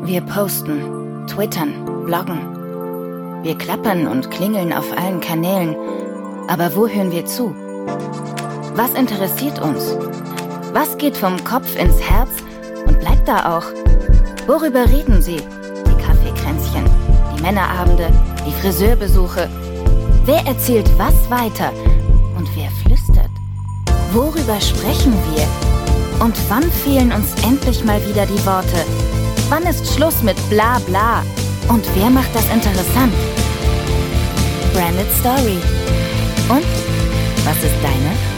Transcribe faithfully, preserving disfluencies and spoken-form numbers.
Wir posten, twittern, bloggen. Wir klappern und klingeln auf allen Kanälen. Aber wo hören wir zu? Was interessiert uns? Was geht vom Kopf ins Herz und bleibt da auch? Worüber reden Sie? Die Kaffeekränzchen, die Männerabende, die Friseurbesuche. Wer erzählt was weiter und wer flüstert? Worüber sprechen wir? Und wann fehlen uns endlich mal wieder die Worte? Wann ist Schluss mit bla bla? Und wer macht das interessant? Branded Story. Und was ist deine?